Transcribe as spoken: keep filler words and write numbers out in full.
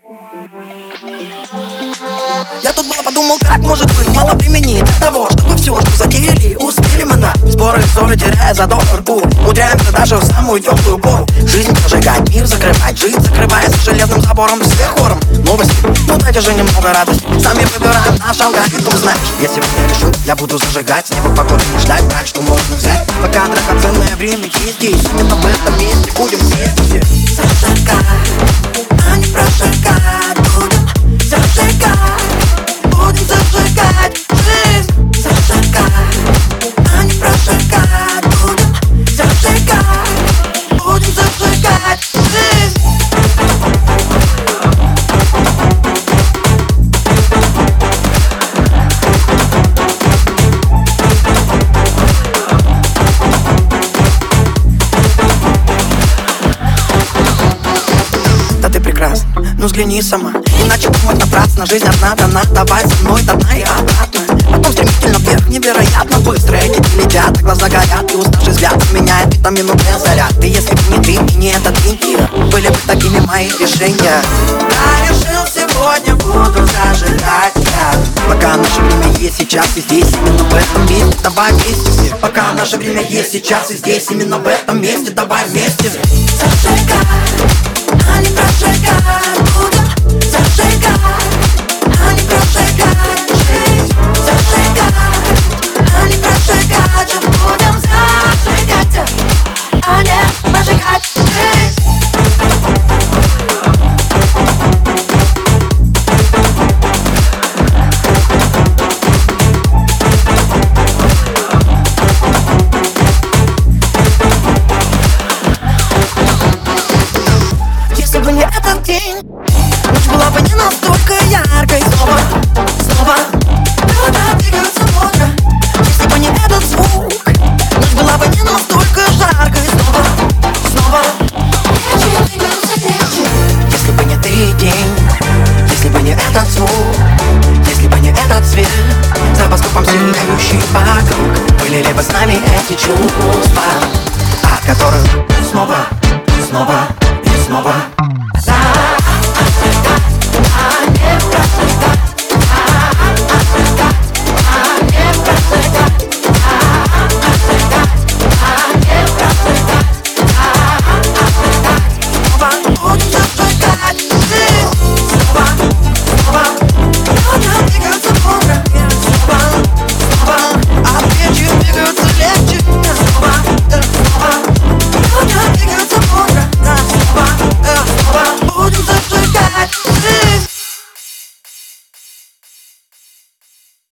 Я тут было подумал, как может быть мало времени для того, чтобы все, что затеяли, успели мы на споры, ссоры, теряя задор рку. Умудряемся даже в самую теплую пору жизнь прожигать, мир закрывать, жить закрывая за железным забором всех хором. Новости, ну дайте же немного радости, сами выбираем наш алгоритм. Знаешь, если бы я решил, я буду зажигать, с неба погоды не ждать, брать, что можно взять. Пока драгоценное время есть здесь, именно в этом месте будем вместе зажигать, а не прожигать. Будем зажигать, будем зажигать жизнь, зажигать, а не прожигать. Будем зажигать, будем зажигать жизнь. Да ты прекрасна, ну взгляни сама, иначе думать напрасно. Жизнь одна дана, давай со мной до дна и обратно. Потом стремительно вверх, невероятно быстро эти летят, а глаза горят, и уставший взгляд меняет витаминный заряд. И если бы не ты и не этот мир, были бы такими мои решения. Я решил, сегодня буду зажигать я. Пока наше время есть сейчас и здесь, именно в этом месте, давай вместе все. Пока наше время есть сейчас и здесь, именно в этом месте, давай вместе зажигать, а не прожигать. Будем зажигать, а не прожигать жизнь, зажигать, а не прожигать. Будем зажигать, а не прожигать жизнь. Если бы не этот день, ночь была бы не настолько яркой. Снова, снова города двигаются бодро. Если бы не этот звук, ночь была бы не настолько жаркой. Снова, снова вечер двигаются легче. Если бы не ты день, если бы не этот звук, если бы не этот свет, стробоскопом сияющий вокруг, были ли бы с нами эти чувства, от которых снова, снова и снова